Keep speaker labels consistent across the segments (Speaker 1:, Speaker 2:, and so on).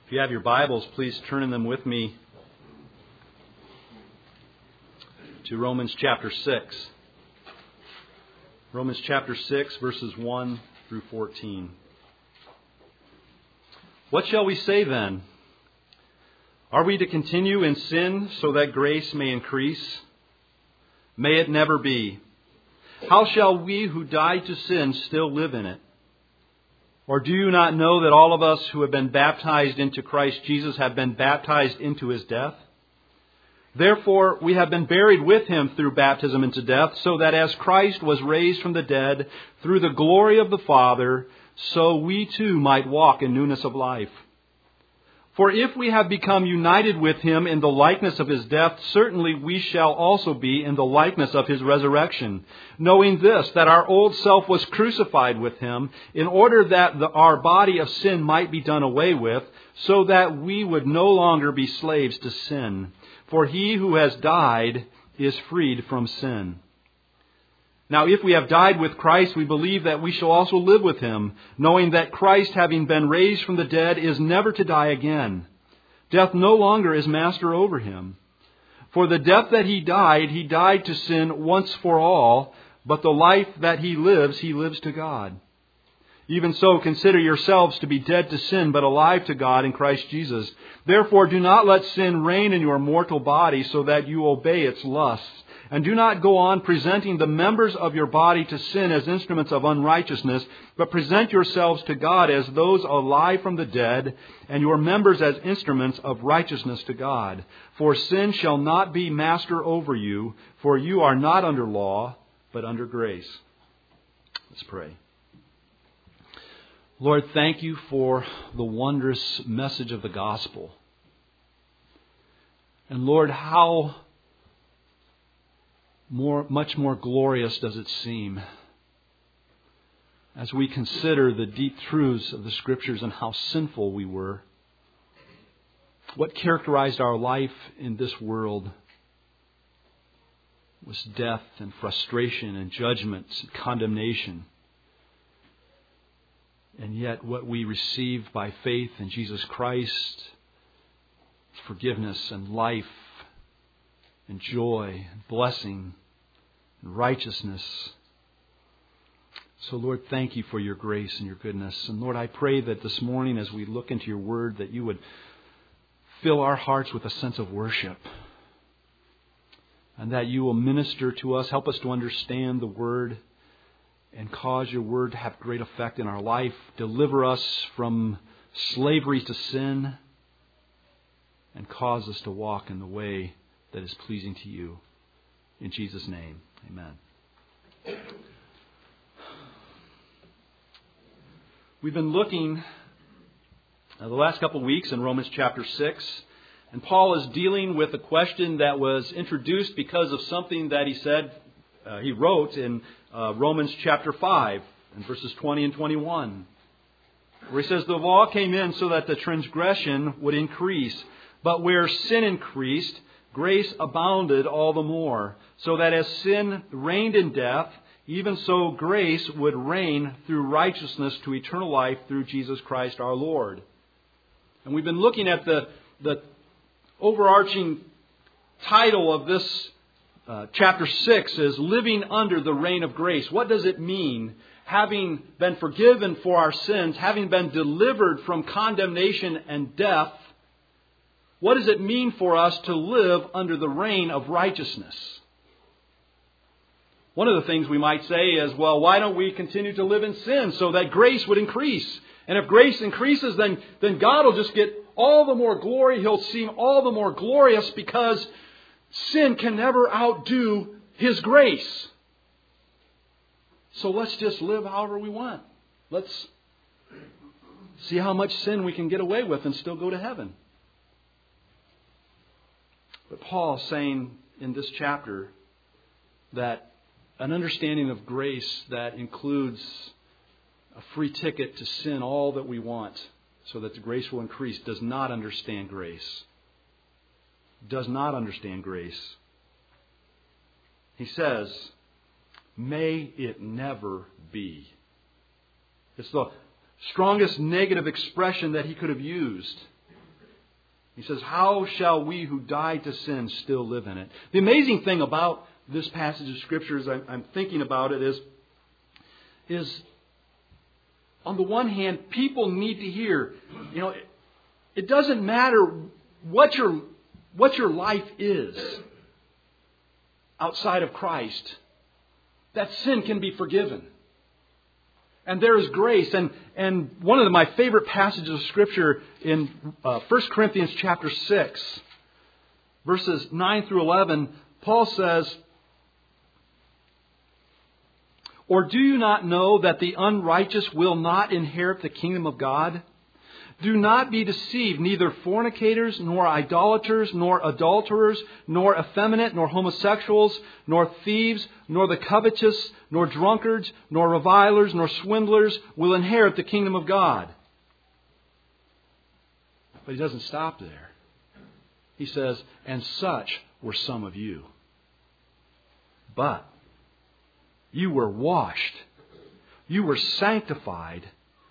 Speaker 1: If you have your Bibles, please turn in them with me to Romans chapter 6. Romans chapter 6, verses 1 through 14. What shall we say then? Are we to continue in sin so that grace may increase? May it never be. How shall we who died to sin still live in it? Or do you not know that all of us who have been baptized into Christ Jesus have been baptized into His death? Therefore, we have been buried with Him through baptism into death, so that as Christ was raised from the dead through the glory of the Father, so we too might walk in newness of life. For if we have become united with Him in the likeness of His death, certainly we shall also be in the likeness of His resurrection, knowing this, that our old self was crucified with Him, in order that our body of sin might be done away with, so that we would no longer be slaves to sin. For he who has died is freed from sin. Now, if we have died with Christ, we believe that we shall also live with Him, knowing that Christ, having been raised from the dead, is never to die again. Death no longer is master over Him. For the death that He died to sin once for all, but the life that He lives to God. Even so, consider yourselves to be dead to sin, but alive to God in Christ Jesus. Therefore, do not let sin reign in your mortal body, so that you obey its lusts. And do not go on presenting the members of your body to sin as instruments of unrighteousness, but present yourselves to God as those alive from the dead, and your members as instruments of righteousness to God. For sin shall not be master over you, for you are not under law, but under grace. Let's pray. Lord, thank You for the wondrous message of the gospel. And Lord, how much more glorious does it seem as we consider the deep truths of the Scriptures and how sinful we were. What characterized our life in this world was death and frustration and judgment and condemnation. And yet what we receive by faith in Jesus Christ is forgiveness and life and joy and blessing and righteousness. So Lord, thank You for Your grace and Your goodness. And Lord, I pray that this morning as we look into Your Word, that You would fill our hearts with a sense of worship. And that You will minister to us, help us to understand the Word, and cause Your Word to have great effect in our life. Deliver us from slavery to sin, and cause us to walk in the way that is pleasing to You. In Jesus' name, amen. We've been looking the last couple of weeks in Romans chapter 6, and Paul is dealing with a question that was introduced because of something that he wrote in Romans chapter 5, in verses 20 and 21, where he says, the law came in so that the transgression would increase, but where sin increased, grace abounded all the more, so that as sin reigned in death, even so grace would reign through righteousness to eternal life through Jesus Christ our Lord. And we've been looking at the overarching title of this chapter 6 is Living Under the Reign of Grace. What does it mean, having been forgiven for our sins, having been delivered from condemnation and death? What does it mean for us to live under the reign of righteousness? One of the things we might say is, well, why don't we continue to live in sin so that grace would increase? And if grace increases, then God will just get all the more glory. He'll seem all the more glorious because sin can never outdo His grace. So let's just live however we want. Let's see how much sin we can get away with and still go to heaven. But Paul is saying in this chapter that an understanding of grace that includes a free ticket to sin all that we want so that the grace will increase does not understand grace. Does not understand grace. He says, may it never be. It's the strongest negative expression that he could have used. He says, how shall we who died to sin still live in it? The amazing thing about this passage of Scripture, as I'm thinking about it, is on the one hand, people need to hear, it doesn't matter what your life is outside of Christ, that sin can be forgiven. And there is grace. And one of my favorite passages of Scripture in 1 Corinthians chapter 6, verses 9 through 11, Paul says, or do you not know that the unrighteous will not inherit the kingdom of God? Do not be deceived, neither fornicators, nor idolaters, nor adulterers, nor effeminate, nor homosexuals, nor thieves, nor the covetous, nor drunkards, nor revilers, nor swindlers will inherit the kingdom of God. But he doesn't stop there. He says, and such were some of you. But you were washed, you were sanctified,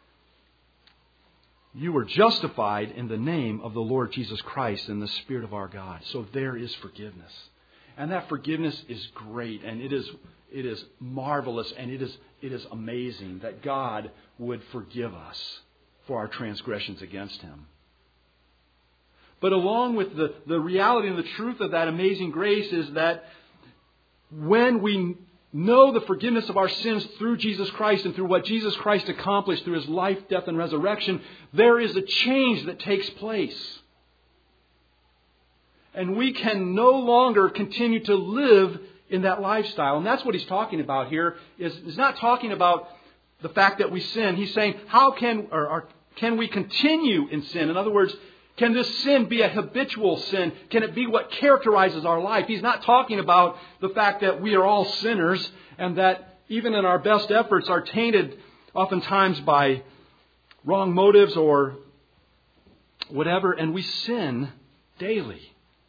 Speaker 1: you were justified in the name of the Lord Jesus Christ and the Spirit of our God. So there is forgiveness. And that forgiveness is great, and it is marvelous, and it is amazing that God would forgive us for our transgressions against Him. But along with the reality and the truth of that amazing grace is that when we know the forgiveness of our sins through Jesus Christ and through what Jesus Christ accomplished through His life, death, and resurrection, there is a change that takes place. And we can no longer continue to live in that lifestyle. And that's what he's talking about here. He's not talking about the fact that we sin. He's saying, how can we continue in sin? In other words, can this sin be a habitual sin? Can it be what characterizes our life? He's not talking about the fact that we are all sinners and that even in our best efforts are tainted oftentimes by wrong motives or whatever, and we sin daily.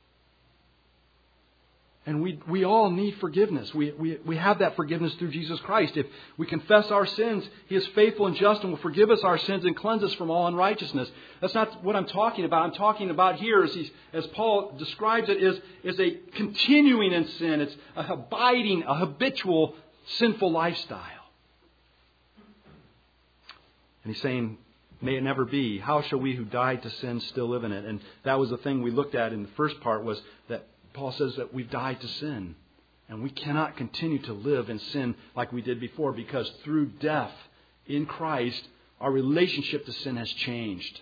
Speaker 1: And we all need forgiveness. We have that forgiveness through Jesus Christ. If we confess our sins, He is faithful and just and will forgive us our sins and cleanse us from all unrighteousness. That's not what I'm talking about. I'm talking about here, as Paul describes it, is a continuing in sin. It's a habitual sinful lifestyle. And he's saying, may it never be. How shall we who died to sin still live in it? And that was the thing we looked at in the first part, was that Paul says that we've died to sin. And we cannot continue to live in sin like we did before, because through death in Christ, our relationship to sin has changed.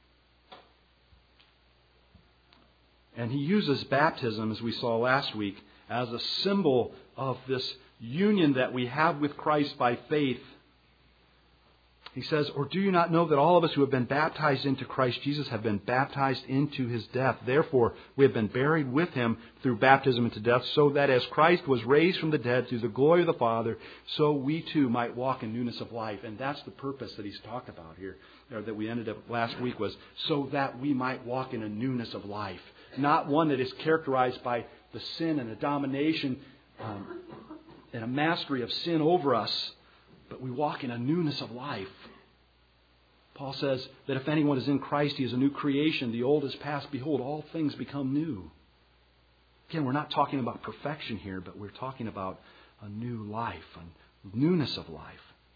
Speaker 1: And he uses baptism, as we saw last week, as a symbol of this union that we have with Christ by faith. He says, or do you not know that all of us who have been baptized into Christ Jesus have been baptized into His death? Therefore, we have been buried with Him through baptism into death, so that as Christ was raised from the dead through the glory of the Father, so we too might walk in newness of life. And that's the purpose that he's talked about here, or that we ended up last week, was so that we might walk in a newness of life. Not one that is characterized by the sin and the domination and a mastery of sin over us, but we walk in a newness of life. Paul says that if anyone is in Christ, he is a new creation. The old is past. Behold, all things become new. Again, we're not talking about perfection here, but we're talking about a new life, a newness of life.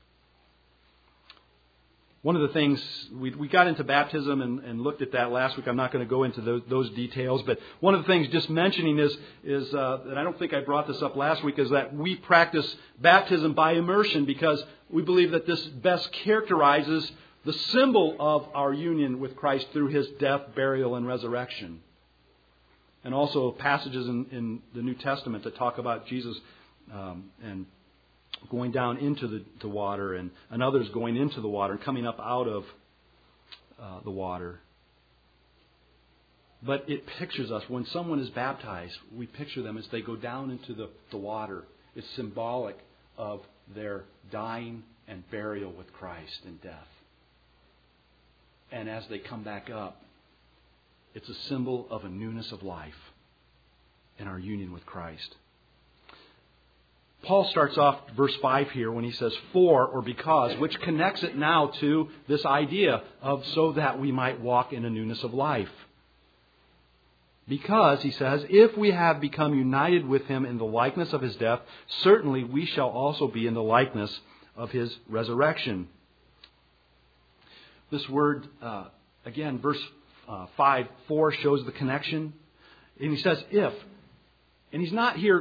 Speaker 1: One of the things, we got into baptism and looked at that last week. I'm not going to go into those details, but one of the things just mentioning is that I don't think I brought this up last week, is that we practice baptism by immersion, because we believe that this best characterizes the symbol of our union with Christ through His death, burial, and resurrection. And also passages in the New Testament that talk about Jesus and going down into the water, and others going into the water and coming up out of the water. But it pictures us. When someone is baptized, we picture them as they go down into the water. It's symbolic of their dying and burial with Christ in death. And as they come back up, it's a symbol of a newness of life in our union with Christ. Paul starts off verse 5 here when he says for or because, which connects it now to this idea of so that we might walk in a newness of life. Because, he says, if we have become united with him in the likeness of his death, certainly we shall also be in the likeness of his resurrection. This word, again, verse 5:4 shows the connection. And he says, if. And he's not here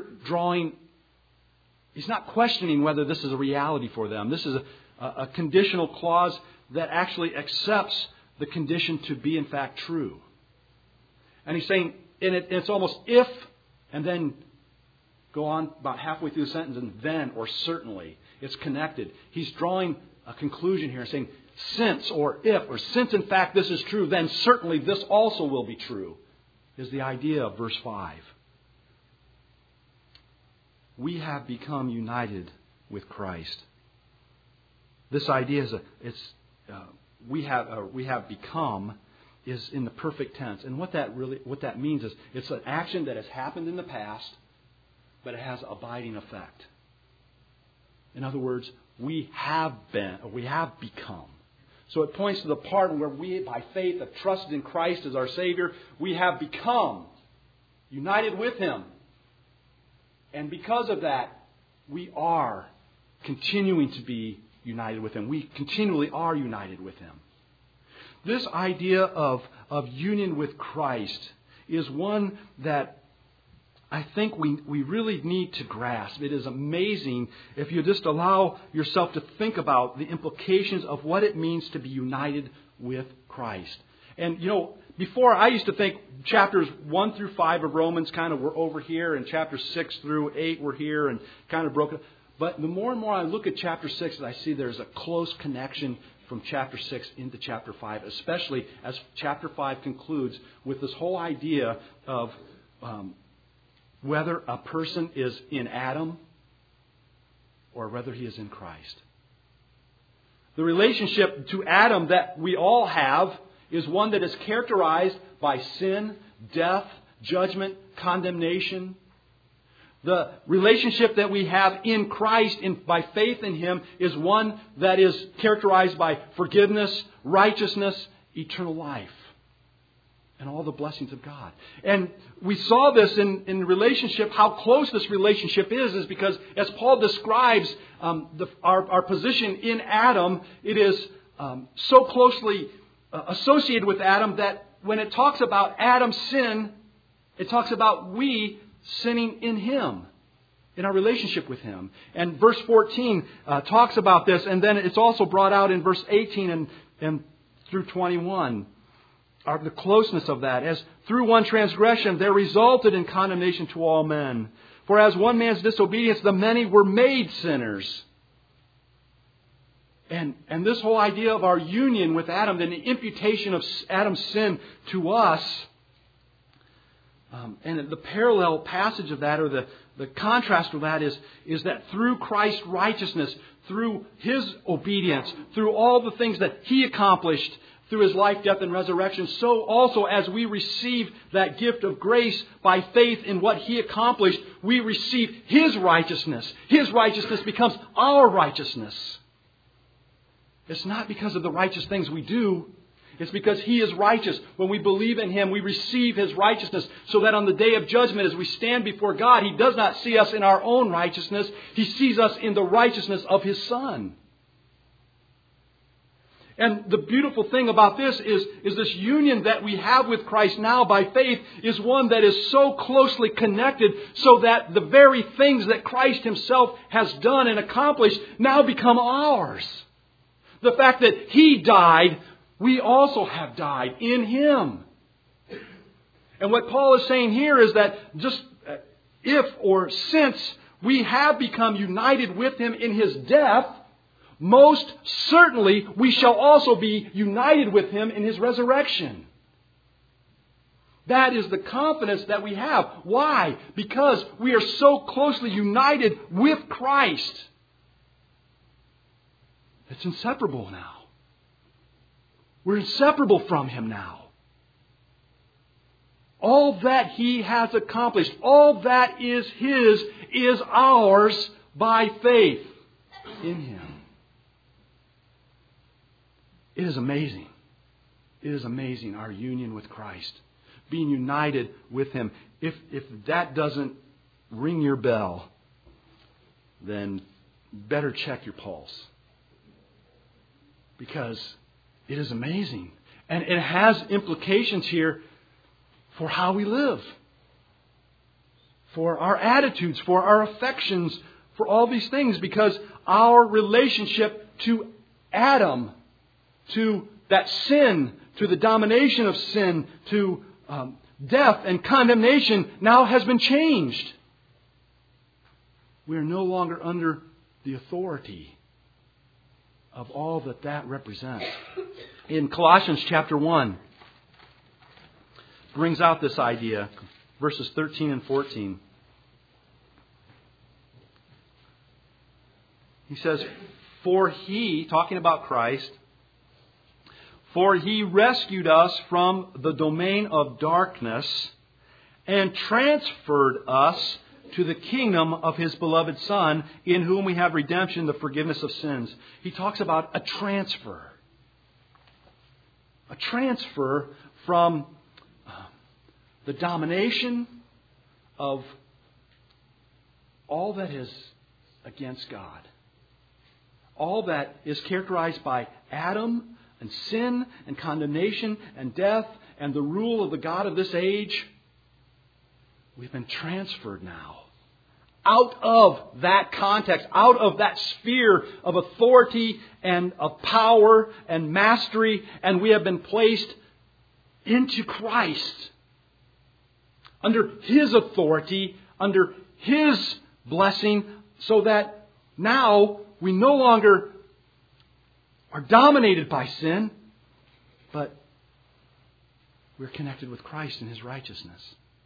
Speaker 1: he's not questioning whether this is a reality for them. This is a conditional clause that actually accepts the condition to be, in fact, true. And he's saying, it's almost if, and then go on about halfway through the sentence, and then, or certainly. It's connected. He's drawing a conclusion here, saying, since, or if, or since in fact this is true, then certainly this also will be true, is the idea of verse 5. We have become united with Christ. This idea is we have become is in the perfect tense. And what that means is it's an action that has happened in the past, but it has abiding effect. In other words, we have become. So it points to the part where we, by faith, have trusted in Christ as our Savior. We have become united with Him. And because of that, we are continuing to be united with Him. We continually are united with Him. This idea of union with Christ is one that I think we really need to grasp. It is amazing if you just allow yourself to think about the implications of what it means to be united with Christ. And, before I used to think chapters 1 through 5 of Romans kind of were over here, and chapters 6 through 8 were here and kind of broken. But the more and more I look at chapter 6, I see there's a close connection from chapter 6 into chapter 5, especially as chapter 5 concludes with this whole idea of whether a person is in Adam or whether he is in Christ. The relationship to Adam that we all have is one that is characterized by sin, death, judgment, condemnation. The relationship that we have in Christ by faith in Him is one that is characterized by forgiveness, righteousness, eternal life, and all the blessings of God. And we saw this in relationship, how close this relationship is because as Paul describes our position in Adam, it is so closely associated with Adam that when it talks about Adam's sin, it talks about we sinning in Him, in our relationship with Him. And verse 14 talks about this, and then it's also brought out in verse 18 and through 21. The closeness of that. As through one transgression there resulted in condemnation to all men. For as one man's disobedience, the many were made sinners. And this whole idea of our union with Adam and the imputation of Adam's sin to us, and the parallel passage of that, or the contrast of that is that through Christ's righteousness, through His obedience, through all the things that He accomplished through His life, death, and resurrection, so also as we receive that gift of grace by faith in what He accomplished, we receive His righteousness. His righteousness becomes our righteousness. It's not because of the righteous things we do. It's because He is righteous. When we believe in Him, we receive His righteousness so that on the day of judgment, as we stand before God, He does not see us in our own righteousness. He sees us in the righteousness of His Son. And the beautiful thing about this is this union that we have with Christ now by faith is one that is so closely connected so that the very things that Christ Himself has done and accomplished now become ours. The fact that He died, we also have died in Him. And what Paul is saying here is that just if or since we have become united with Him in His death, most certainly we shall also be united with Him in His resurrection. That is the confidence that we have. Why? Because we are so closely united with Christ. It's inseparable now. We're inseparable from Him now. All that He has accomplished, all that is His, is ours by faith in Him. It is amazing. It is amazing, our union with Christ. being united with Him. If that doesn't ring your bell, then better check your pulse. Because it is amazing. And it has implications here for how we live, for our attitudes, for our affections, for all these things. Because our relationship to Adam, to that sin, to the domination of sin, to death and condemnation now has been changed. We are no longer under the authority of all that represents. In Colossians chapter 1, brings out this idea, verses 13 and 14. He says, "For He," talking about Christ, "for He rescued us from the domain of darkness and transferred us to the kingdom of His beloved Son, in whom we have redemption, the forgiveness of sins." He talks about a transfer. A transfer from the domination of all that is against God. All that is characterized by Adam and sin and condemnation and death and the rule of the God of this age. We've been transferred now out of that context, out of that sphere of authority and of power and mastery, and we have been placed into Christ, under His authority, under His blessing, so that now we no longer are dominated by sin, but we're connected with Christ in His righteousness.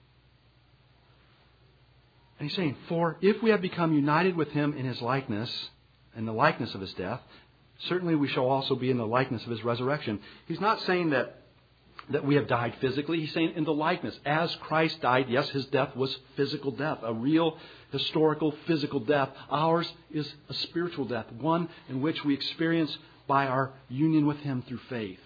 Speaker 1: And He's saying, "For if we have become united with Him in His likeness, in the likeness of His death, certainly we shall also be in the likeness of His resurrection." He's not saying that we have died physically. He's saying in the likeness. As Christ died, yes, His death was physical death, a real, historical, physical death. Ours is a spiritual death, one in which we experience by our union with Him through faith.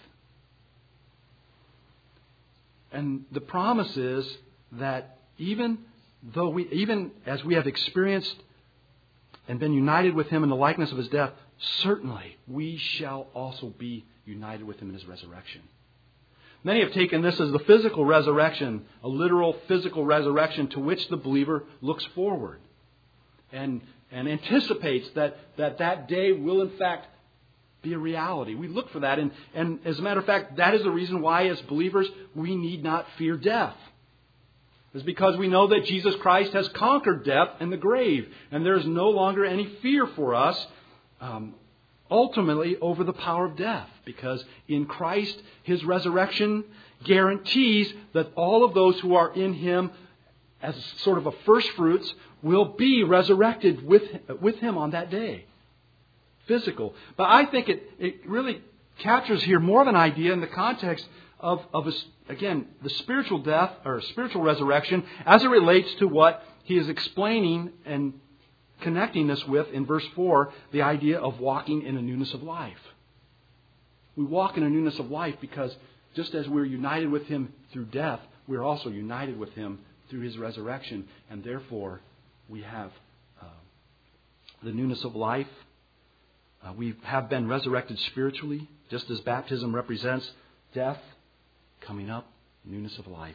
Speaker 1: And the promise is that even as we have experienced and been united with Him in the likeness of His death, certainly we shall also be united with Him in His resurrection. Many have taken this as the physical resurrection, a literal physical resurrection to which the believer looks forward and anticipates that day will in fact be a reality. We look for that, and as a matter of fact, that is the reason why as believers we need not fear death. It's because we know that Jesus Christ has conquered death and the grave, and there is no longer any fear for us ultimately over the power of death, because in Christ, His resurrection guarantees that all of those who are in Him as sort of a first fruits will be resurrected with Him on that day. Physical. But I think it really captures here more of an idea in the context of again, the spiritual death or spiritual resurrection as it relates to what he is explaining and connecting this with in verse 4, the idea of walking in a newness of life. We walk in a newness of life because just as we're united with Him through death, we're also united with Him through His resurrection, and therefore we have the newness of life. We have been resurrected spiritually, just as baptism represents death, coming up, newness of life.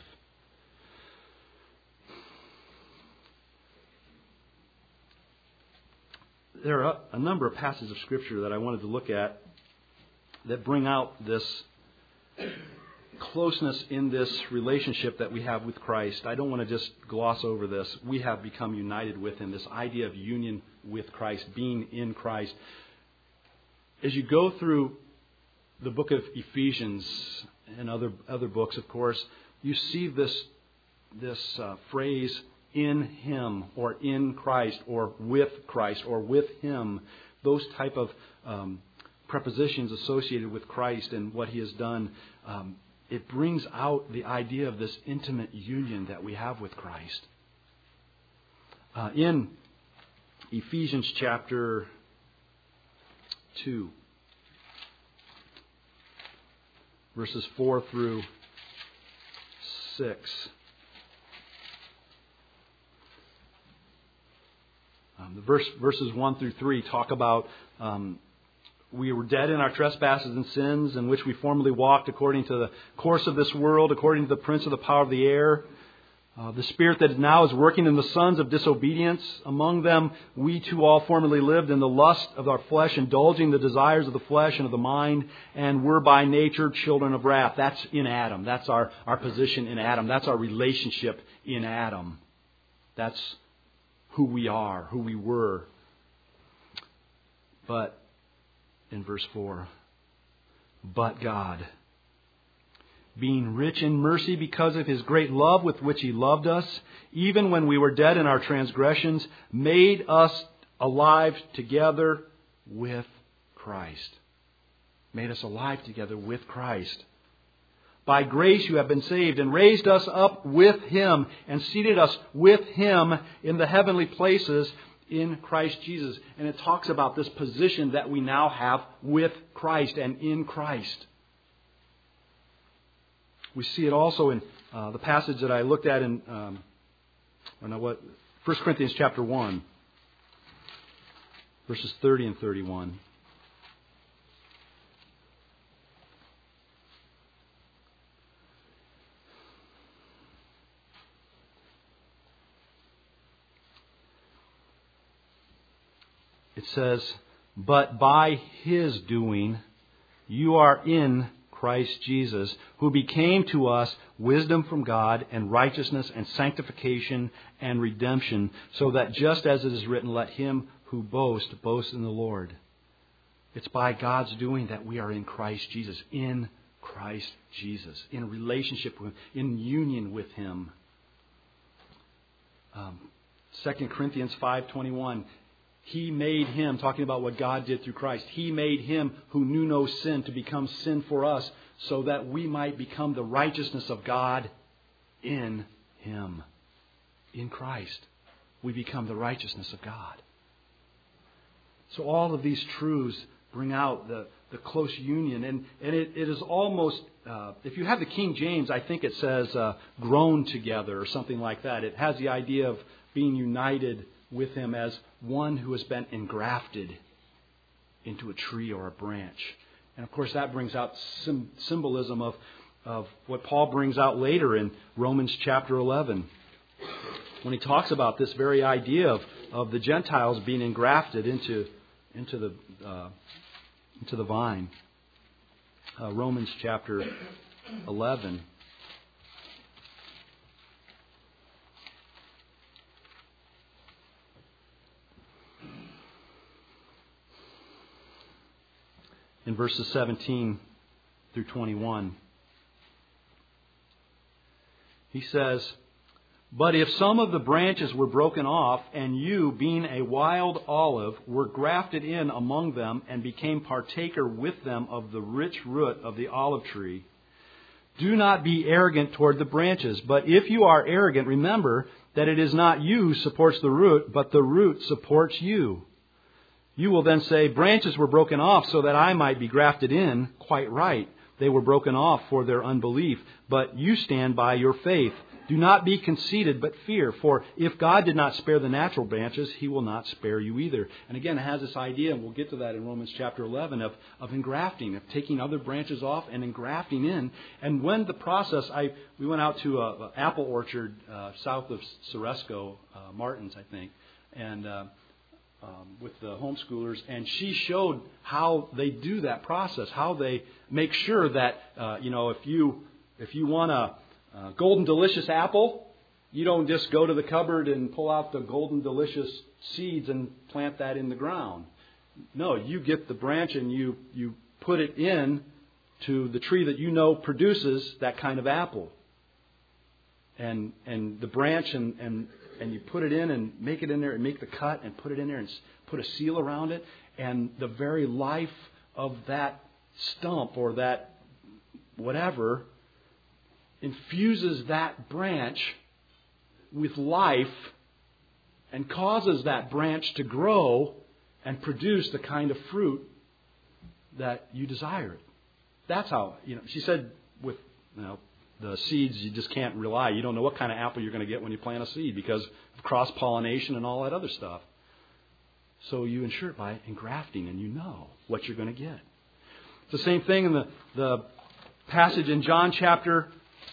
Speaker 1: There are a number of passages of Scripture that I wanted to look at that bring out this closeness in this relationship that we have with Christ. I don't want to just gloss over this. We have become united with Him. This idea of union with Christ, being in Christ. As you go through the book of Ephesians and other books, of course, you see this phrase, in Him, or in Christ, or with Christ, or with Him. Those type of prepositions associated with Christ and what He has done. It brings out the idea of this intimate union that we have with Christ. In Ephesians chapter 2, verses 4 through 6. Verses 1 through 3 talk about we were dead in our trespasses and sins in which we formerly walked according to the course of this world, according to the prince of the power of the air, the spirit that now is working in the sons of disobedience. Among them we too all formerly lived in the lust of our flesh, indulging the desires of the flesh and of the mind, and were by nature children of wrath. That's in Adam. That's our position in Adam. That's our relationship in Adam. That's who we are, who we were. But in verse 4, but God, being rich in mercy because of His great love with which He loved us, even when we were dead in our transgressions, made us alive together with Christ. Made us alive together with Christ. By grace you have been saved, and raised us up with Him, and seated us with Him in the heavenly places in Christ Jesus. And it talks about this position that we now have with Christ and in Christ. We see it also in the passage that I looked at in 1 Corinthians chapter 1, verses 30 and 31. It says, but by His doing you are in Christ Jesus, who became to us wisdom from God and righteousness and sanctification and redemption, so that just as it is written, let him who boast, boast in the Lord. It's by God's doing that we are in Christ Jesus, in Christ Jesus, in relationship with Him, in union with Him. 2 Corinthians 5:21. He made Him, talking about what God did through Christ, He made Him who knew no sin to become sin for us, so that we might become the righteousness of God in Him. In Christ, we become the righteousness of God. So all of these truths bring out the close union. And it is almost, if you have the King James, I think it says grown together or something like that. It has the idea of being united with Him as one who has been engrafted into a tree or a branch. And of course that brings out symbolism of what Paul brings out later in Romans chapter 11, when he talks about this very idea of the Gentiles being engrafted into the vine. Romans chapter 11. In verses 17 through 21. He says, but if some of the branches were broken off, and you, being a wild olive, were grafted in among them, and became partaker with them of the rich root of the olive tree, do not be arrogant toward the branches. But if you are arrogant, remember that it is not you who supports the root, but the root supports you. You will then say, branches were broken off so that I might be grafted in. Quite right. They were broken off for their unbelief, but you stand by your faith. Do not be conceited, but fear. For if God did not spare the natural branches, He will not spare you either. And again, it has this idea, and we'll get to that in Romans chapter 11, of engrafting, of taking other branches off and engrafting in. And when the process, we went out to an apple orchard south of Ceresco, Martins, I think, and with the homeschoolers, and she showed how they do that process, how they make sure that if you want a Golden Delicious apple, you don't just go to the cupboard and pull out the Golden Delicious seeds and plant that in the ground. No, you get the branch and you put it in to the tree that you know produces that kind of apple. And the branch and you put it in and make it in there and make the cut and put it in there and put a seal around it. And the very life of that stump or that whatever infuses that branch with life and causes that branch to grow and produce the kind of fruit that you desire. That's how, she said with, the seeds, you just can't rely. You don't know what kind of apple you're going to get when you plant a seed because of cross-pollination and all that other stuff. So you ensure it by engrafting, and you know what you're going to get. It's the same thing in the passage in John chapter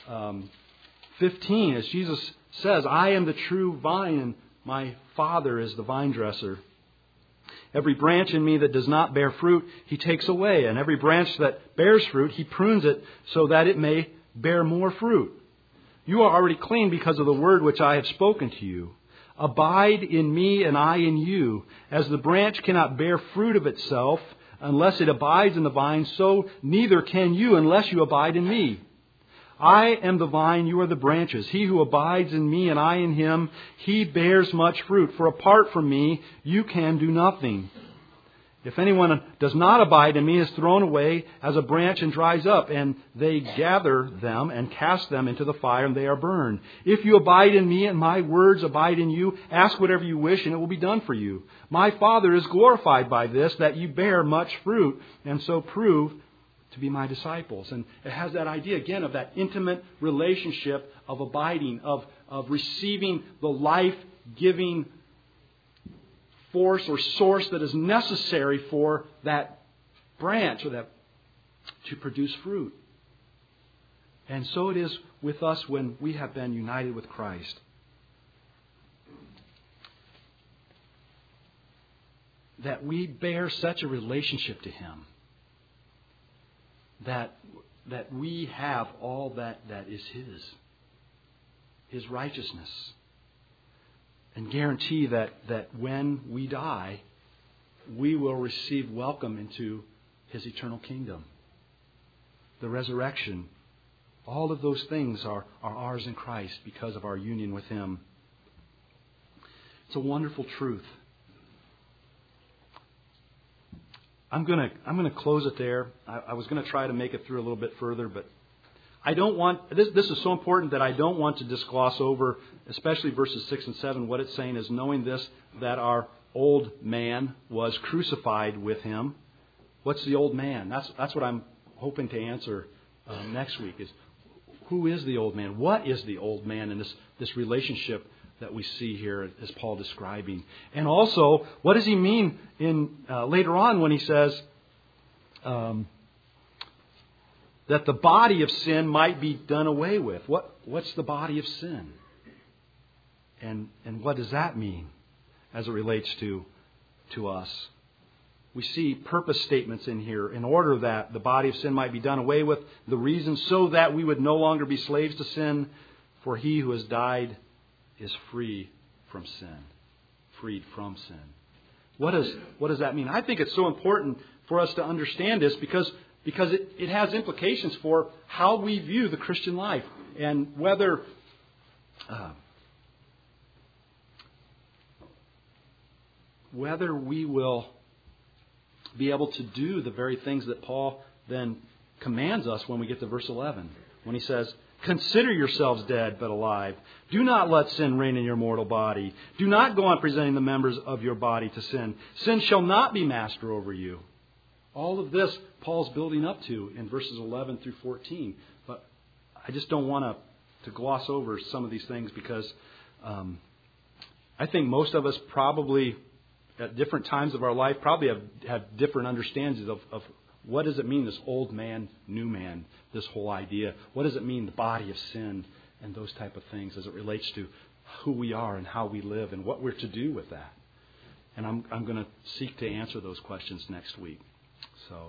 Speaker 1: 15, as Jesus says, I am the true vine, and my Father is the vine dresser. Every branch in me that does not bear fruit, He takes away. And every branch that bears fruit, He prunes it so that it may bear more fruit. You are already clean because of the word which I have spoken to you. Abide in me and I in you. As the branch cannot bear fruit of itself unless it abides in the vine, so neither can you unless you abide in me. I am the vine, you are the branches. He who abides in me and I in him, he bears much fruit. For apart from me, you can do nothing. If anyone does not abide in me, is thrown away as a branch and dries up, and they gather them and cast them into the fire, and they are burned. If you abide in me and my words abide in you, ask whatever you wish, and it will be done for you. My Father is glorified by this, that you bear much fruit, and so prove to be my disciples. And it has that idea, again, of that intimate relationship of abiding, of receiving the life-giving force or source that is necessary for that branch or that to produce fruit. And so it is with us when we have been united with Christ. That we bear such a relationship to Him that we have all that is His righteousness. And guarantee that when we die, we will receive welcome into His eternal kingdom. The resurrection, all of those things are ours in Christ because of our union with Him. It's a wonderful truth. I'm going to close it there. I was going to try to make it through a little bit further, but I don't want, this is so important that I don't want to just gloss over, especially verses 6 and 7. What it's saying is knowing this, that our old man was crucified with Him. What's the old man? That's what I'm hoping to answer next week is who is the old man? What is the old man in this relationship that we see here as Paul describing? And also, what does he mean in later on when he says that the body of sin might be done away with? What's the body of sin? And what does that mean as it relates to us? We see purpose statements in here in order that the body of sin might be done away with. The reason so that we would no longer be slaves to sin, for he who has died is free from sin. Freed from sin. What does that mean? I think it's so important for us to understand this because it has implications for how we view the Christian life and whether we will be able to do the very things that Paul then commands us when we get to verse 11. When he says, consider yourselves dead but alive. Do not let sin reign in your mortal body. Do not go on presenting the members of your body to sin. Sin shall not be master over you. All of this Paul's building up to in verses 11 through 14. But I just don't want to gloss over some of these things because I think most of us probably at different times of our life probably have different understandings of what does it mean, this old man, new man, this whole idea. What does it mean, the body of sin and those type of things as it relates to who we are and how we live and what we're to do with that. And I'm going to seek to answer those questions next week. So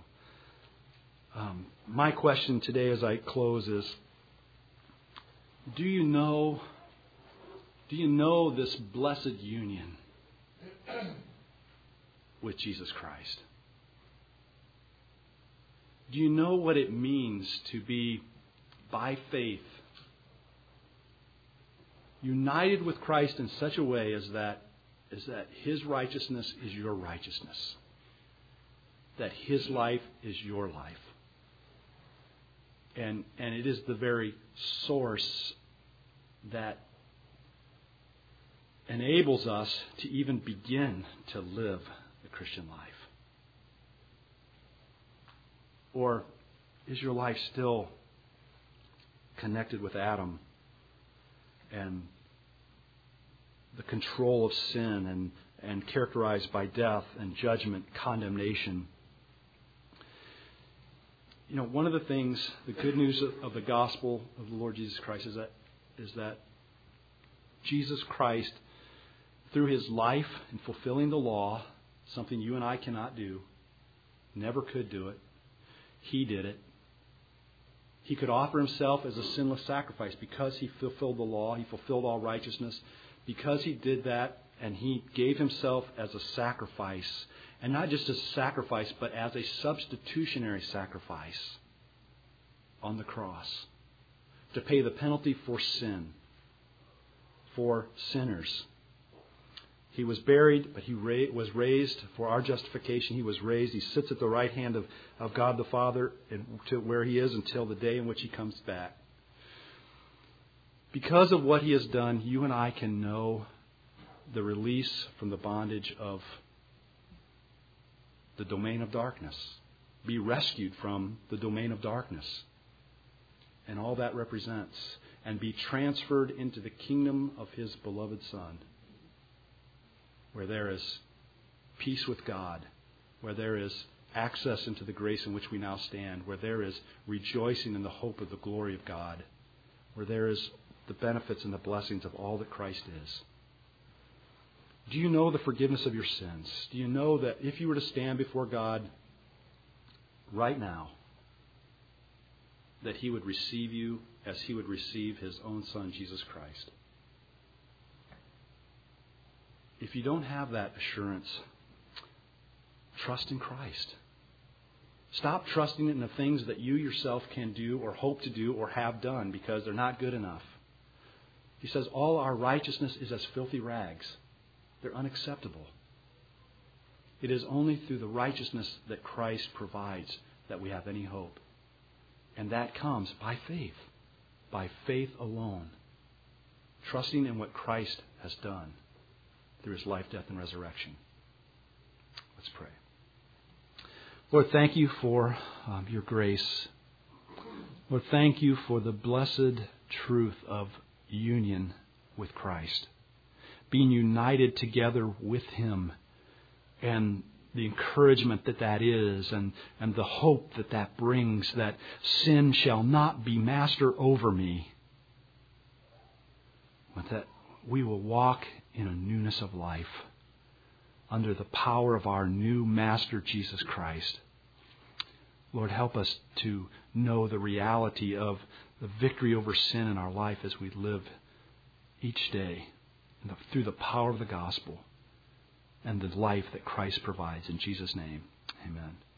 Speaker 1: my question today as I close is, do you know this blessed union with Jesus Christ? Do you know what it means to be, by faith, united with Christ in such a way as that His righteousness is your righteousness? That His life is your life. And it is the very source that enables us to even begin to live the Christian life. Or is your life still connected with Adam and the control of sin and characterized by death and judgment, condemnation. You know, one of the things, the good news of the gospel of the Lord Jesus Christ is that Jesus Christ, through His life in fulfilling the law, something you and I cannot do, never could do it, He did it. He could offer Himself as a sinless sacrifice because He fulfilled the law. He fulfilled all righteousness. Because He did that, and He gave Himself as a sacrifice, and not just as a sacrifice, but as a substitutionary sacrifice on the cross to pay the penalty for sin, for sinners. He was buried, but He was raised for our justification. He was raised. He sits at the right hand of God the Father, to where He is until the day in which He comes back. Because of what He has done, you and I can know the release from the bondage of the domain of darkness. Be rescued from the domain of darkness and all that represents, and be transferred into the kingdom of His beloved Son, where there is peace with God, where there is access into the grace in which we now stand, where there is rejoicing in the hope of the glory of God, where there is the benefits and the blessings of all that Christ is. Do you know the forgiveness of your sins? Do you know that if you were to stand before God right now, that He would receive you as He would receive His own Son, Jesus Christ? If you don't have that assurance, trust in Christ. Stop trusting in the things that you yourself can do or hope to do or have done, because they're not good enough. He says all our righteousness is as filthy rags. They're unacceptable. It is only through the righteousness that Christ provides that we have any hope. And that comes by faith alone, trusting in what Christ has done through His life, death, and resurrection. Let's pray. Lord, thank You for Your grace. Lord, thank You for the blessed truth of union with Christ, being united together with Him, and the encouragement that is, and the hope that brings, that sin shall not be master over me, but that we will walk in a newness of life under the power of our new Master, Jesus Christ. Lord, help us to know the reality of the victory over sin in our life as we live each day through the power of the gospel and the life that Christ provides. In Jesus' name, amen.